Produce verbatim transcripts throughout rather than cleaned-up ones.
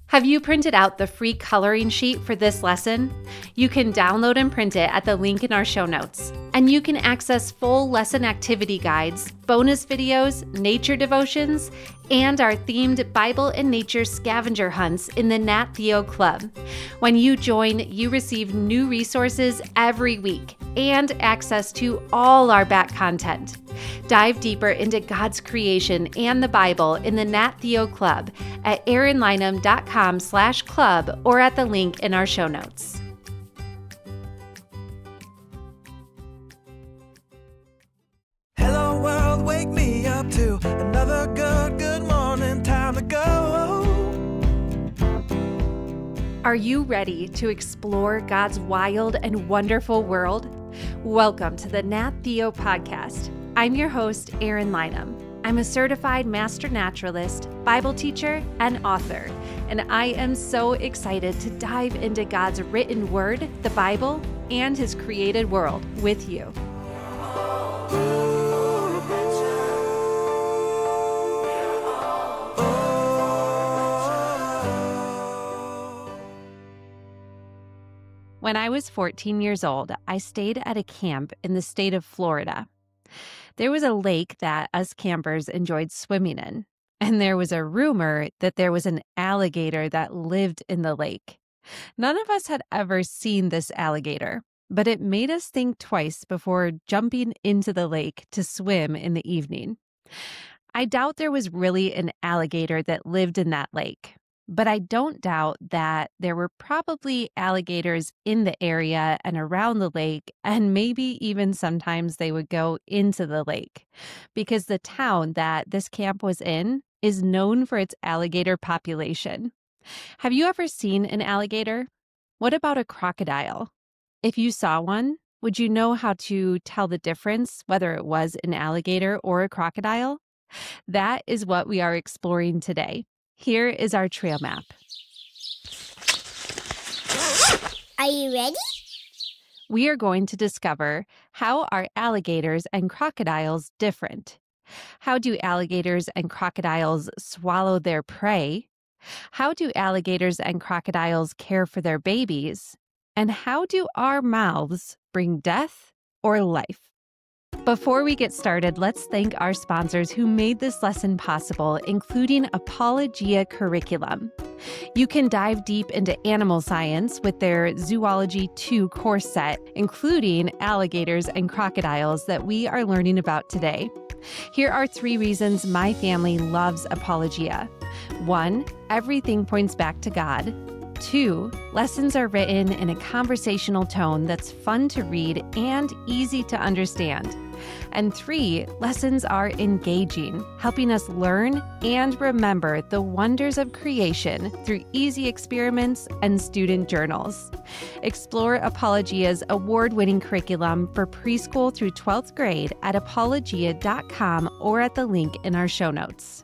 Have you printed out the free coloring sheet for this lesson? You can download and print it at the link in our show notes. And you can access full lesson activity guides, bonus videos, nature devotions, and our themed Bible and nature scavenger hunts in the Nat Theo Club. When you join, you receive new resources every week and access to all our back content. Dive deeper into God's creation and the Bible in the Nat Theo Club at erinlynham.com slash club or at the link in our show notes. Hello world, wake me up to another good, good morning, time to go. Are you ready to explore God's wild and wonderful world? Welcome to the Nat Theo Podcast. I'm your host, Erin Lynham. I'm a certified master naturalist, Bible teacher, and author, and I am so excited to dive into God's written word, the Bible, and His created world with you. When I was fourteen years old, I stayed at a camp in the state of Florida. There was a lake that us campers enjoyed swimming in, and there was a rumor that there was an alligator that lived in the lake. None of us had ever seen this alligator, but it made us think twice before jumping into the lake to swim in the evening. I doubt there was really an alligator that lived in that lake, but I don't doubt that there were probably alligators in the area and around the lake, and maybe even sometimes they would go into the lake, because the town that this camp was in is known for its alligator population. Have you ever seen an alligator? What about a crocodile? If you saw one, would you know how to tell the difference whether it was an alligator or a crocodile? That is what we are exploring today. Here is our trail map. Are you ready? We are going to discover how are alligators and crocodiles different. How do alligators and crocodiles swallow their prey? How do alligators and crocodiles care for their babies? And how do our mouths bring death or life? Before we get started, let's thank our sponsors who made this lesson possible, including Apologia Curriculum. You can dive deep into animal science with their Zoology two course set, including alligators and crocodiles that we are learning about today. Here are three reasons my family loves Apologia. One, everything points back to God. Two, lessons are written in a conversational tone that's fun to read and easy to understand. And three, lessons are engaging, helping us learn and remember the wonders of creation through easy experiments and student journals. Explore Apologia's award-winning curriculum for preschool through twelfth grade at apologia dot com or at the link in our show notes.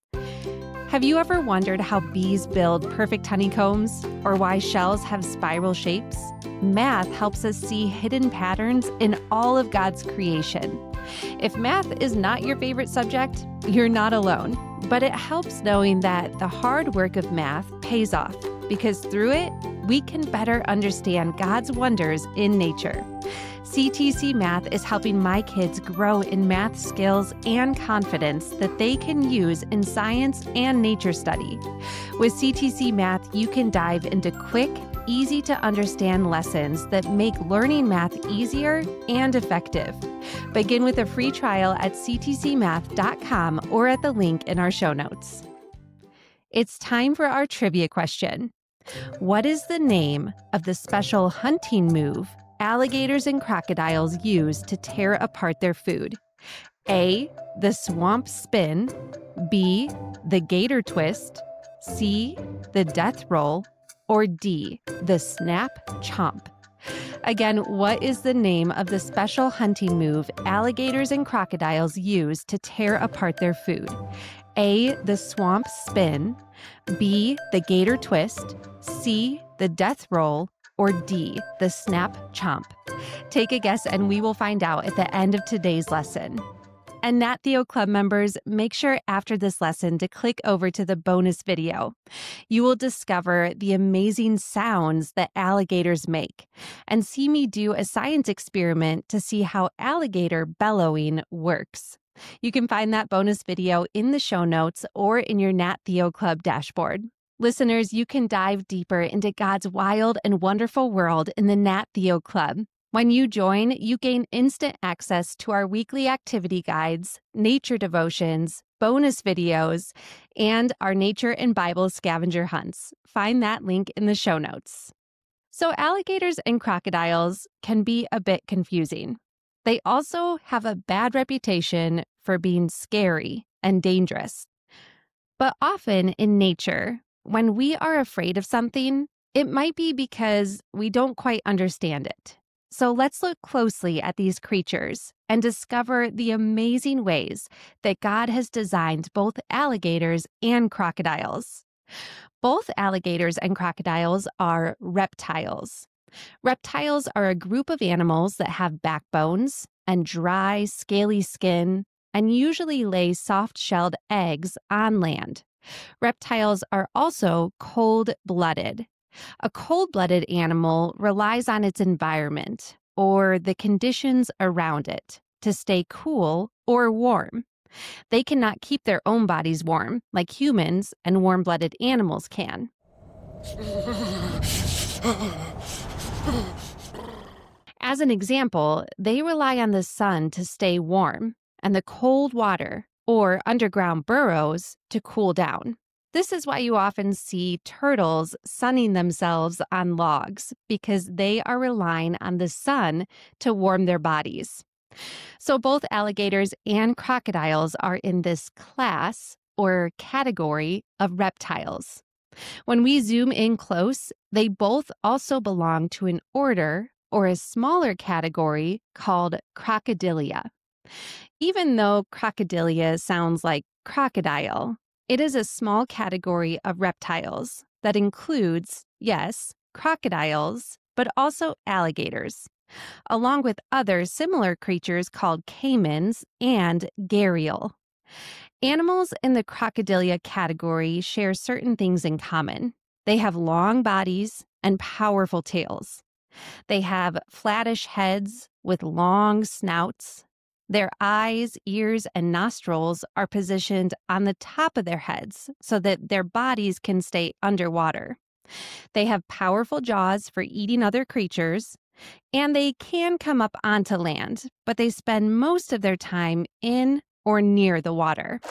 Have you ever wondered how bees build perfect honeycombs or why shells have spiral shapes? Math helps us see hidden patterns in all of God's creation. If math is not your favorite subject, you're not alone, but it helps knowing that the hard work of math pays off because through it, we can better understand God's wonders in nature. C T C Math is helping my kids grow in math skills and confidence that they can use in science and nature study. With C T C Math, you can dive into quick, easy to understand lessons that make learning math easier and effective. Begin with a free trial at c t c math dot com or at the link in our show notes. It's time for our trivia question. What is the name of the special hunting move alligators and crocodiles use to tear apart their food? A, the swamp spin, B, the gator twist, C, the death roll, or D, the snap chomp? Again, what is the name of the special hunting move alligators and crocodiles use to tear apart their food? A, the swamp spin, B, the gator twist, C, the death roll, or D, the snap chomp? Take a guess and we will find out at the end of today's lesson. And Nat Theo Club members, make sure after this lesson to click over to the bonus video. You will discover the amazing sounds that alligators make and see me do a science experiment to see how alligator bellowing works. You can find that bonus video in the show notes or in your Nat Theo Club dashboard. Listeners, you can dive deeper into God's wild and wonderful world in the Nat Theo Club. When you join, you gain instant access to our weekly activity guides, nature devotions, bonus videos, and our nature and Bible scavenger hunts. Find that link in the show notes. So alligators and crocodiles can be a bit confusing. They also have a bad reputation for being scary and dangerous. But often in nature, when we are afraid of something, it might be because we don't quite understand it. So let's look closely at these creatures and discover the amazing ways that God has designed both alligators and crocodiles. Both alligators and crocodiles are reptiles. Reptiles are a group of animals that have backbones and dry, scaly skin and usually lay soft-shelled eggs on land. Reptiles are also cold-blooded. A cold-blooded animal relies on its environment or the conditions around it to stay cool or warm. They cannot keep their own bodies warm like humans and warm-blooded animals can. As an example, they rely on the sun to stay warm and the cold water or underground burrows to cool down. This is why you often see turtles sunning themselves on logs because they are relying on the sun to warm their bodies. So both alligators and crocodiles are in this class or category of reptiles. When we zoom in close, they both also belong to an order or a smaller category called Crocodilia. Even though Crocodilia sounds like crocodile, it is a small category of reptiles that includes, yes, crocodiles, but also alligators, along with other similar creatures called caimans and gharial. Animals in the Crocodilia category share certain things in common. They have long bodies and powerful tails. They have flattish heads with long snouts. Their eyes, ears, and nostrils are positioned on the top of their heads so that their bodies can stay underwater. They have powerful jaws for eating other creatures, and they can come up onto land, but they spend most of their time in or near the water.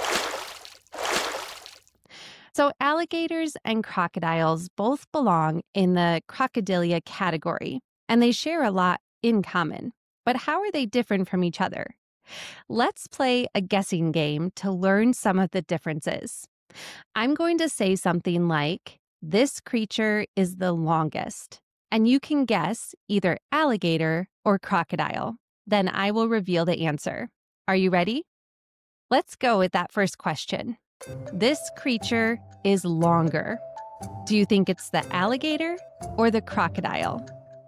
So alligators and crocodiles both belong in the Crocodilia category, and they share a lot in common. But how are they different from each other? Let's play a guessing game to learn some of the differences. I'm going to say something like, this creature is the longest, and you can guess either alligator or crocodile. Then I will reveal the answer. Are you ready? Let's go with that first question. This creature is longer. Do you think it's the alligator or the crocodile?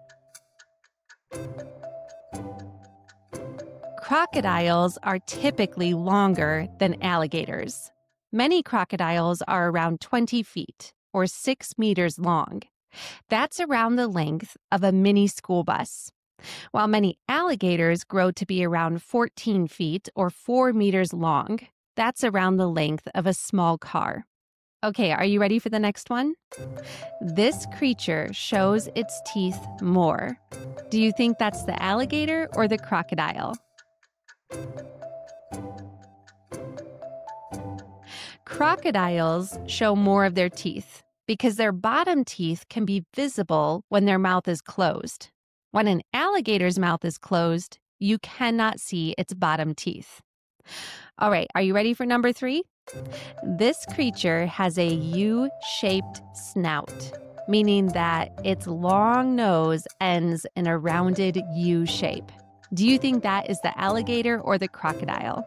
Crocodiles are typically longer than alligators. Many crocodiles are around twenty feet or six meters long. That's around the length of a mini school bus. While many alligators grow to be around fourteen feet or four meters long, that's around the length of a small car. Okay, are you ready for the next one? This creature shows its teeth more. Do you think that's the alligator or the crocodile? Crocodiles show more of their teeth because their bottom teeth can be visible when their mouth is closed. When an alligator's mouth is closed, you cannot see its bottom teeth. All right, are you ready for number three? This creature has a U-shaped snout, meaning that its long nose ends in a rounded U shape. Do you think that is the alligator or the crocodile?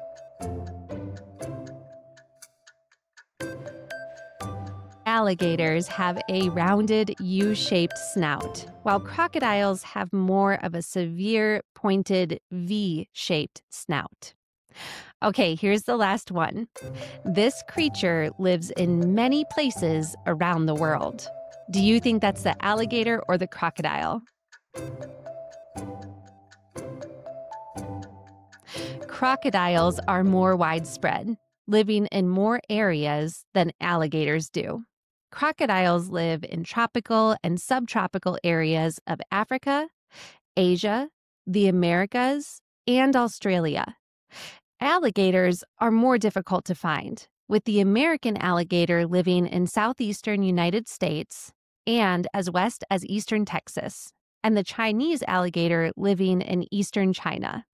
Alligators have a rounded U-shaped snout, while crocodiles have more of a severe pointed V-shaped snout. Okay, here's the last one. This creature lives in many places around the world. Do you think that's the alligator or the crocodile? Crocodiles are more widespread, living in more areas than alligators do. Crocodiles live in tropical and subtropical areas of Africa, Asia, the Americas, and Australia. Alligators are more difficult to find, with the American alligator living in southeastern United States and as west as eastern Texas, and the Chinese alligator living in eastern China.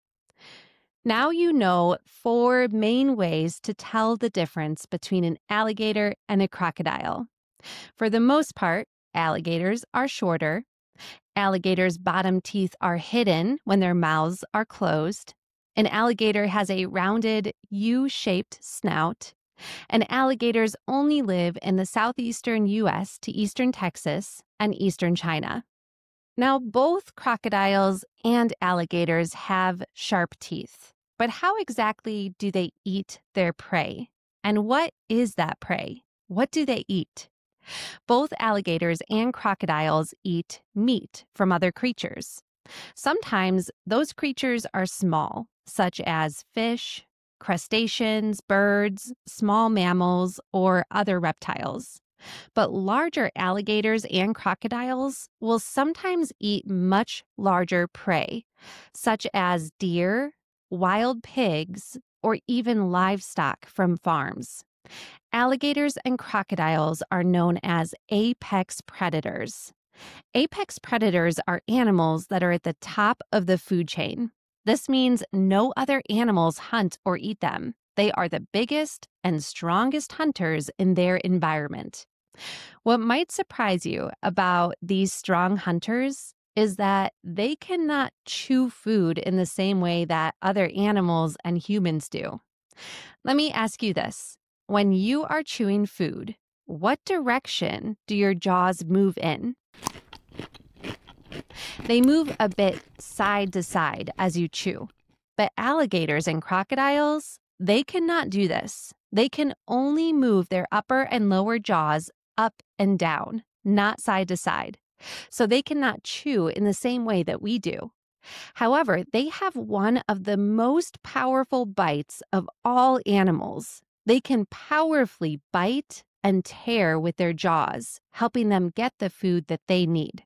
Now you know four main ways to tell the difference between an alligator and a crocodile. For the most part, alligators are shorter. Alligators' bottom teeth are hidden when their mouths are closed. An alligator has a rounded U-shaped snout. And alligators only live in the southeastern U S to eastern Texas and eastern China. Now, both crocodiles and alligators have sharp teeth. But how exactly do they eat their prey? And what is that prey? What do they eat? Both alligators and crocodiles eat meat from other creatures. Sometimes those creatures are small, such as fish, crustaceans, birds, small mammals, or other reptiles. But larger alligators and crocodiles will sometimes eat much larger prey, such as deer, wild pigs, or even livestock from farms. Alligators and crocodiles are known as apex predators. Apex predators are animals that are at the top of the food chain. This means no other animals hunt or eat them. They are the biggest and strongest hunters in their environment. What might surprise you about these strong hunters is that they cannot chew food in the same way that other animals and humans do. Let me ask you this. When you are chewing food, what direction do your jaws move in? They move a bit side to side as you chew. But alligators and crocodiles, they cannot do this. They can only move their upper and lower jaws up and down, not side to side. So they cannot chew in the same way that we do. However, they have one of the most powerful bites of all animals. They can powerfully bite and tear with their jaws, helping them get the food that they need.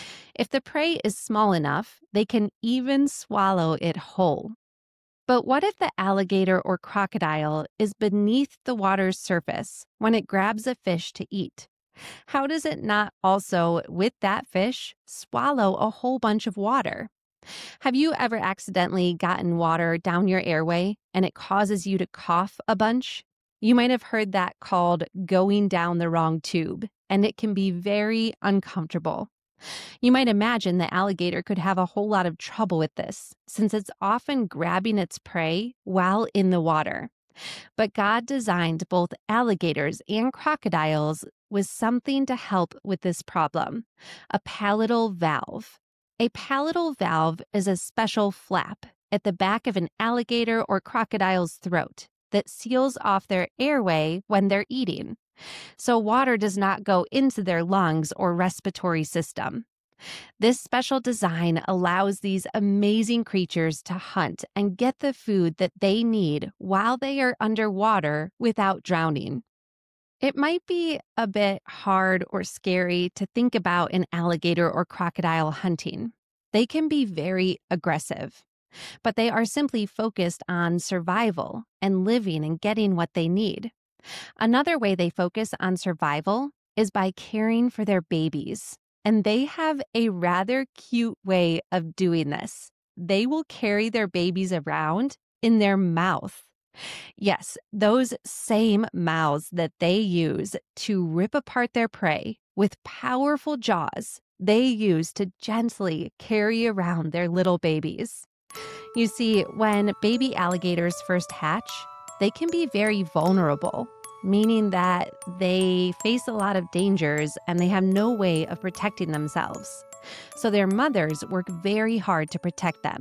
If the prey is small enough, they can even swallow it whole. But what if the alligator or crocodile is beneath the water's surface when it grabs a fish to eat? How does it not also, with that fish, swallow a whole bunch of water? Have you ever accidentally gotten water down your airway and it causes you to cough a bunch? You might have heard that called going down the wrong tube, and it can be very uncomfortable. You might imagine the alligator could have a whole lot of trouble with this, since it's often grabbing its prey while in the water. But God designed both alligators and crocodiles with something to help with this problem: a palatal valve. A palatal valve is a special flap at the back of an alligator or crocodile's throat that seals off their airway when they're eating, so water does not go into their lungs or respiratory system. This special design allows these amazing creatures to hunt and get the food that they need while they are underwater without drowning. It might be a bit hard or scary to think about an alligator or crocodile hunting. They can be very aggressive, but they are simply focused on survival and living and getting what they need. Another way they focus on survival is by caring for their babies, and they have a rather cute way of doing this. They will carry their babies around in their mouth. Yes, those same mouths that they use to rip apart their prey with powerful jaws, they use to gently carry around their little babies. You see, when baby alligators first hatch, they can be very vulnerable, meaning that they face a lot of dangers and they have no way of protecting themselves. So their mothers work very hard to protect them.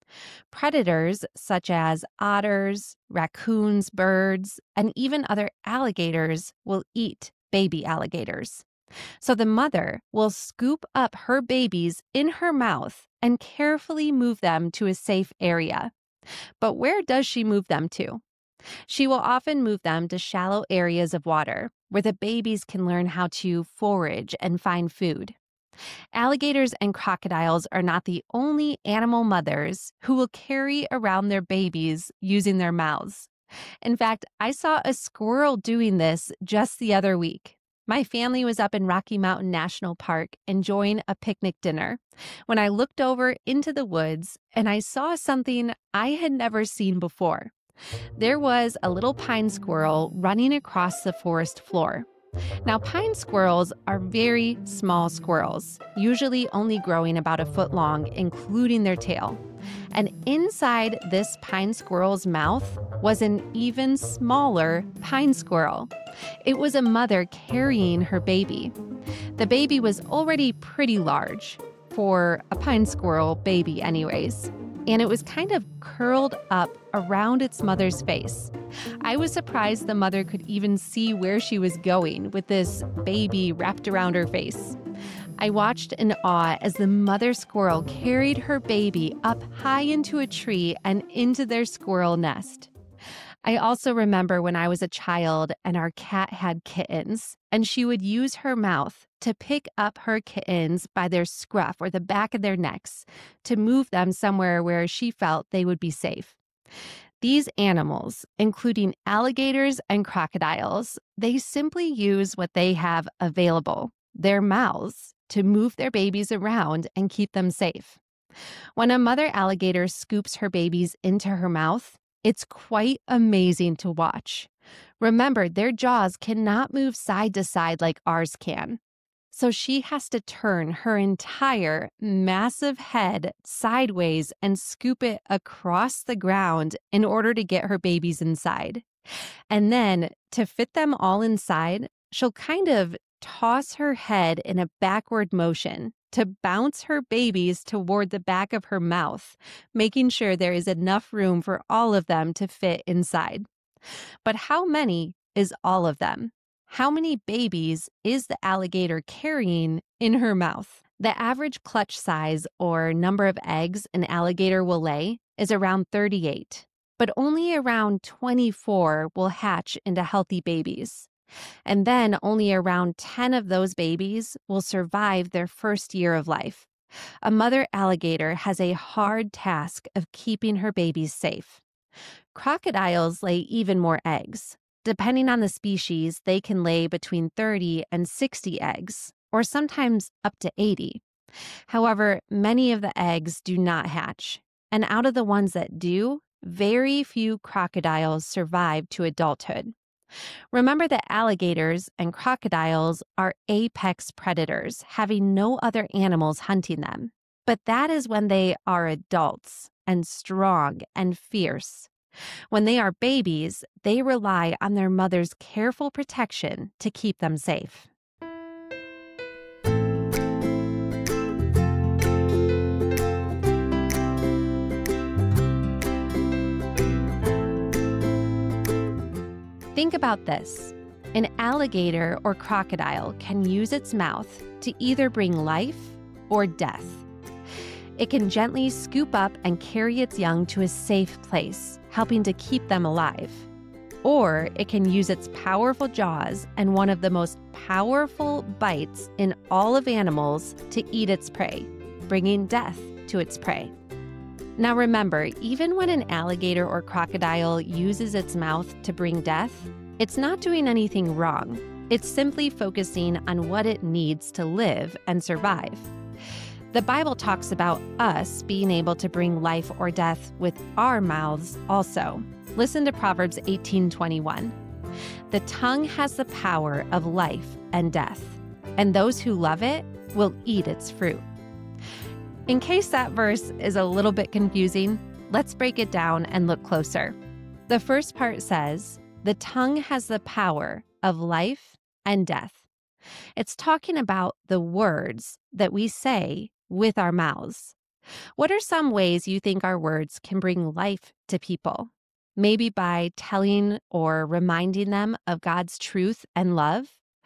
Predators such as otters, raccoons, birds, and even other alligators will eat baby alligators. So the mother will scoop up her babies in her mouth and carefully move them to a safe area. But where does she move them to? She will often move them to shallow areas of water where the babies can learn how to forage and find food. Alligators and crocodiles are not the only animal mothers who will carry around their babies using their mouths. In fact, I saw a squirrel doing this just the other week. My family was up in Rocky Mountain National Park enjoying a picnic dinner when I looked over into the woods and I saw something I had never seen before. There was a little pine squirrel running across the forest floor. Now, pine squirrels are very small squirrels, usually only growing about a foot long, including their tail. And inside this pine squirrel's mouth was an even smaller pine squirrel. It was a mother carrying her baby. The baby was already pretty large, for a pine squirrel baby anyways, and it was kind of curled up around its mother's face. I was surprised the mother could even see where she was going with this baby wrapped around her face. I watched in awe as the mother squirrel carried her baby up high into a tree and into their squirrel nest. I also remember when I was a child and our cat had kittens, and she would use her mouth to pick up her kittens by their scruff or the back of their necks to move them somewhere where she felt they would be safe. These animals, including alligators and crocodiles, they simply use what they have available, their mouths, to move their babies around and keep them safe. When a mother alligator scoops her babies into her mouth, it's quite amazing to watch. Remember, their jaws cannot move side to side like ours can. So she has to turn her entire massive head sideways and scoop it across the ground in order to get her babies inside. And then to fit them all inside, she'll kind of toss her head in a backward motion to bounce her babies toward the back of her mouth, making sure there is enough room for all of them to fit inside. But how many is all of them? How many babies is the alligator carrying in her mouth? The average clutch size or number of eggs an alligator will lay is around thirty-eight, but only around twenty-four will hatch into healthy babies. And then only around ten of those babies will survive their first year of life. A mother alligator has a hard task of keeping her babies safe. Crocodiles lay even more eggs. Depending on the species, they can lay between thirty and sixty eggs, or sometimes up to eighty. However, many of the eggs do not hatch, and out of the ones that do, very few crocodiles survive to adulthood. Remember that alligators and crocodiles are apex predators, having no other animals hunting them. But that is when they are adults and strong and fierce. When they are babies, they rely on their mother's careful protection to keep them safe. Think about this. An alligator or crocodile can use its mouth to either bring life or death. It can gently scoop up and carry its young to a safe place, helping to keep them alive. Or it can use its powerful jaws and one of the most powerful bites in all of animals to eat its prey, bringing death to its prey. Now remember, even when an alligator or crocodile uses its mouth to bring death, it's not doing anything wrong. It's simply focusing on what it needs to live and survive. The Bible talks about us being able to bring life or death with our mouths also. Listen to Proverbs eighteen twenty-one. The tongue has the power of life and death, and those who love it will eat its fruit. In case that verse is a little bit confusing, let's break it down and look closer. The first part says, the tongue has the power of life and death. It's talking about the words that we say with our mouths. What are some ways you think our words can bring life to people? Maybe by telling or reminding them of God's truth and love,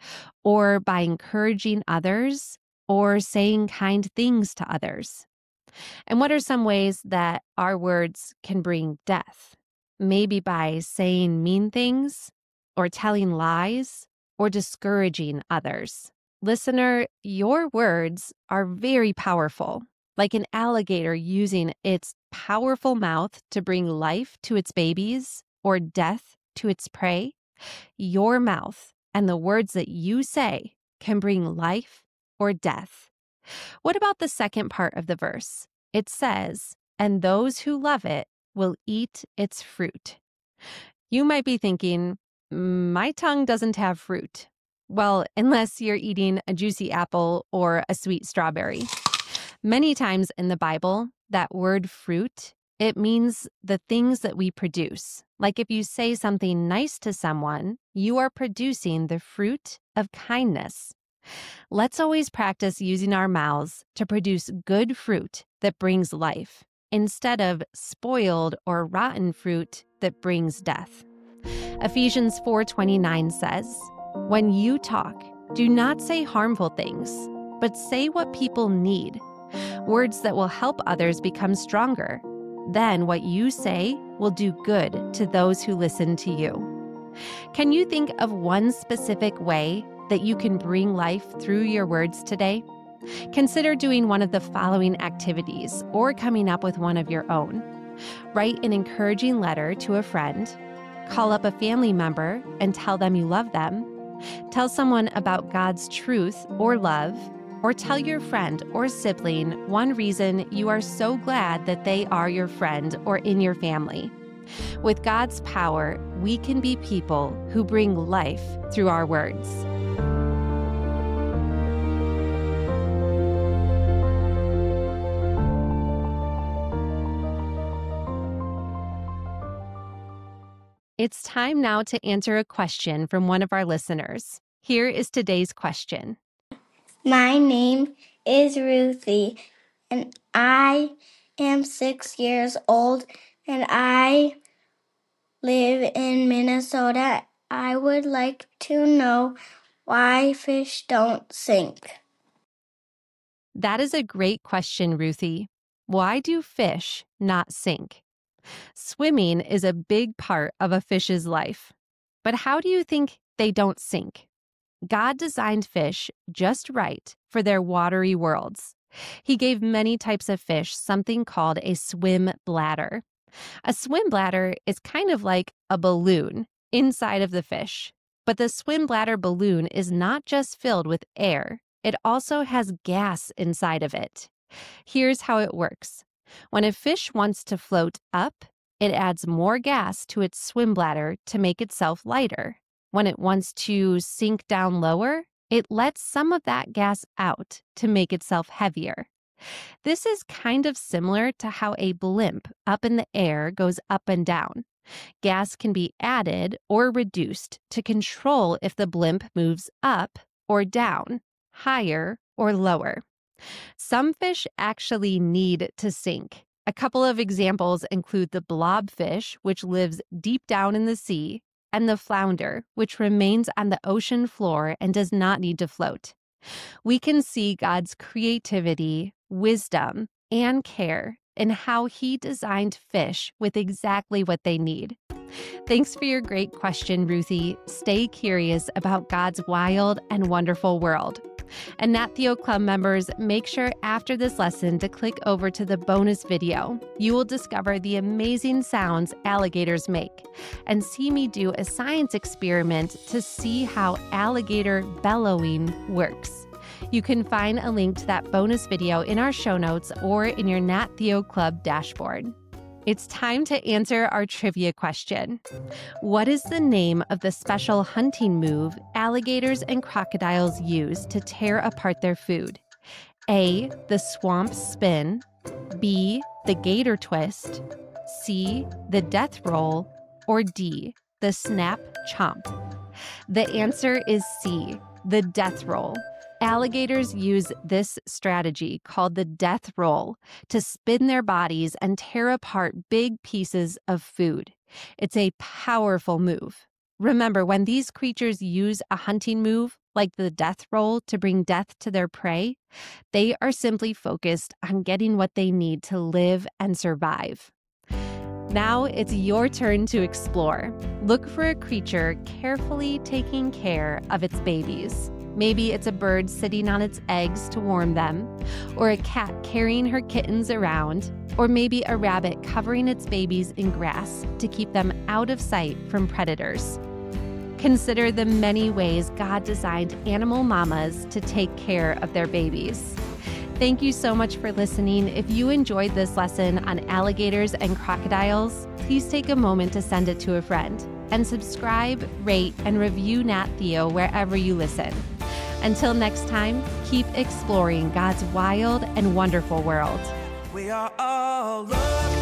or by encouraging others, or saying kind things to others. And what are some ways that our words can bring death? Maybe by saying mean things, or telling lies, or discouraging others. Listener, your words are very powerful, like an alligator using its powerful mouth to bring life to its babies or death to its prey. Your mouth and the words that you say can bring life or death. What about the second part of the verse? It says, "And those who love it will eat its fruit." You might be thinking, my tongue doesn't have fruit. Well, unless you're eating a juicy apple or a sweet strawberry. Many times in the Bible, that word fruit, it means the things that we produce. Like if you say something nice to someone, you are producing the fruit of kindness. Let's always practice using our mouths to produce good fruit that brings life, instead of spoiled or rotten fruit that brings death. Ephesians four twenty-nine says, "When you talk, do not say harmful things, but say what people need, words that will help others become stronger. Then what you say will do good to those who listen to you." Can you think of one specific way that you can bring life through your words today? Consider doing one of the following activities or coming up with one of your own. Write an encouraging letter to a friend. Call up a family member and tell them you love them. Tell someone about God's truth or love, or tell your friend or sibling one reason you are so glad that they are your friend or in your family. With God's power, we can be people who bring life through our words. It's time now to answer a question from one of our listeners. Here is today's question. My name is Ruthie, and I am six years old, and I live in Minnesota. I would like to know why fish don't sink. That is a great question, Ruthie. Why do fish not sink? Swimming is a big part of a fish's life. But how do you think they don't sink? God designed fish just right for their watery worlds. He gave many types of fish something called a swim bladder. A swim bladder is kind of like a balloon inside of the fish. But the swim bladder balloon is not just filled with air. It also has gas inside of it. Here's how it works. When a fish wants to float up, it adds more gas to its swim bladder to make itself lighter. When it wants to sink down lower, it lets some of that gas out to make itself heavier. This is kind of similar to how a blimp up in the air goes up and down. Gas can be added or reduced to control if the blimp moves up or down, higher or lower. Some fish actually need to sink. A couple of examples include the blobfish, which lives deep down in the sea, and the flounder, which remains on the ocean floor and does not need to float. We can see God's creativity, wisdom, and care in how He designed fish with exactly what they need. Thanks for your great question, Ruthie. Stay curious about God's wild and wonderful world. And Nat Theo Club members, make sure after this lesson to click over to the bonus video. You will discover the amazing sounds alligators make and see me do a science experiment to see how alligator bellowing works. You can find a link to that bonus video in our show notes or in your Nat Theo Club dashboard. It's time to answer our trivia question. What is the name of the special hunting move alligators and crocodiles use to tear apart their food? A, the swamp spin. B, the gator twist. C, the death roll. Or D, the snap chomp. The answer is C, the death roll. Alligators use this strategy called the death roll to spin their bodies and tear apart big pieces of food. It's a powerful move. Remember, when these creatures use a hunting move, like the death roll, to bring death to their prey, they are simply focused on getting what they need to live and survive. Now it's your turn to explore. Look for a creature carefully taking care of its babies. Maybe it's a bird sitting on its eggs to warm them, or a cat carrying her kittens around, or maybe a rabbit covering its babies in grass to keep them out of sight from predators. Consider the many ways God designed animal mamas to take care of their babies. Thank you so much for listening. If you enjoyed this lesson on alligators and crocodiles, please take a moment to send it to a friend. And subscribe, rate, and review Nat Theo wherever you listen. Until next time, keep exploring God's wild and wonderful world. We are all loved.